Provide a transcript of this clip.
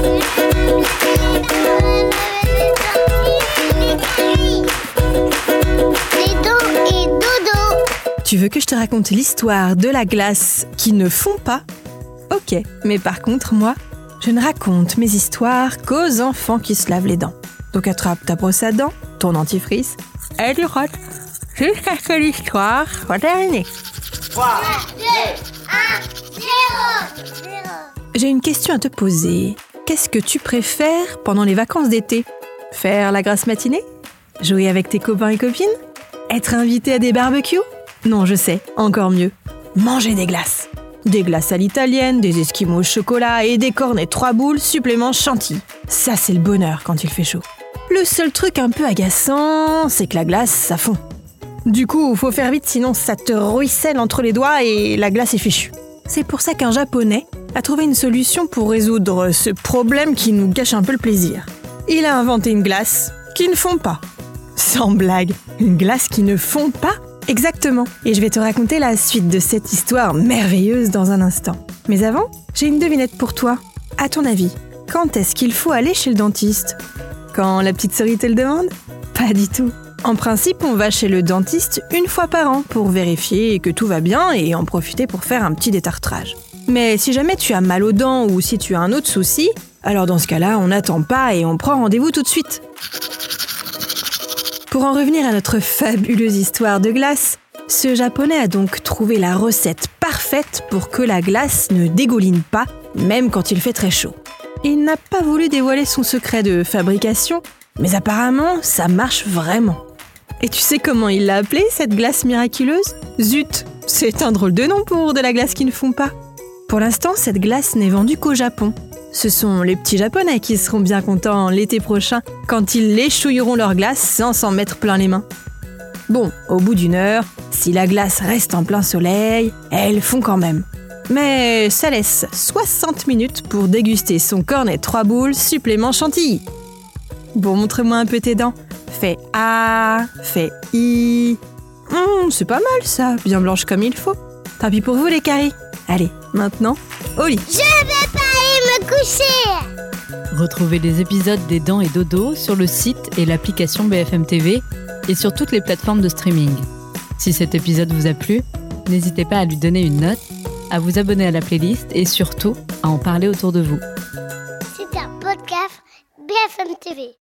Tu veux que je te raconte l'histoire de la glace qui ne fond pas ? Ok, mais par contre, moi, je ne raconte mes histoires qu'aux enfants qui se lavent les dents. Donc attrape ta brosse à dents, ton dentifrice, et tu rotes jusqu'à ce que l'histoire soit terminée. 3, 2, 1, 0. J'ai une question à te poser. Qu'est-ce que tu préfères pendant les vacances d'été ? Faire la grasse matinée ? Jouer avec tes copains et copines ? Être invité à des barbecues ? Non, je sais, encore mieux. Manger des glaces. Des glaces à l'italienne, des esquimaux au chocolat et des cornets 3 boules supplément chantilly. Ça, c'est le bonheur quand il fait chaud. Le seul truc un peu agaçant, c'est que la glace, ça fond. Du coup, faut faire vite, sinon ça te ruisselle entre les doigts et la glace est fichue. C'est pour ça qu'un Japonais a trouvé une solution pour résoudre ce problème qui nous gâche un peu le plaisir. Il a inventé une glace qui ne fond pas. Sans blague, une glace qui ne fond pas ? Exactement. Et je vais te raconter la suite de cette histoire merveilleuse dans un instant. Mais avant, j'ai une devinette pour toi. À ton avis, quand est-ce qu'il faut aller chez le dentiste ? Quand la petite souris te le demande ? Pas du tout. En principe, on va chez le dentiste une fois par an pour vérifier que tout va bien et en profiter pour faire un petit détartrage. Mais si jamais tu as mal aux dents ou si tu as un autre souci, alors dans ce cas-là, on n'attend pas et on prend rendez-vous tout de suite. Pour en revenir à notre fabuleuse histoire de glace, ce Japonais a donc trouvé la recette parfaite pour que la glace ne dégouline pas, même quand il fait très chaud. Il n'a pas voulu dévoiler son secret de fabrication, mais apparemment, ça marche vraiment. Et tu sais comment il l'a appelée, cette glace miraculeuse ? Zut, c'est un drôle de nom pour de la glace qui ne fond pas. Pour l'instant, cette glace n'est vendue qu'au Japon. Ce sont les petits Japonais qui seront bien contents l'été prochain quand ils léchouilleront leur glace sans s'en mettre plein les mains. Bon, au bout d'une heure, si la glace reste en plein soleil, elle fond quand même. Mais ça laisse 60 minutes pour déguster son cornet 3 boules supplément chantilly. Bon, montre-moi un peu tes dents. Fais A, fais I. C'est pas mal ça, bien blanche comme il faut. Tant pis pour vous les caries. Allez, maintenant, au lit. Je vais pas aller me coucher. Retrouvez les épisodes des Dents et Dodo sur le site et l'application BFM TV et sur toutes les plateformes de streaming. Si cet épisode vous a plu, n'hésitez pas à lui donner une note, à vous abonner à la playlist et surtout à en parler autour de vous. C'est un podcast BFM TV.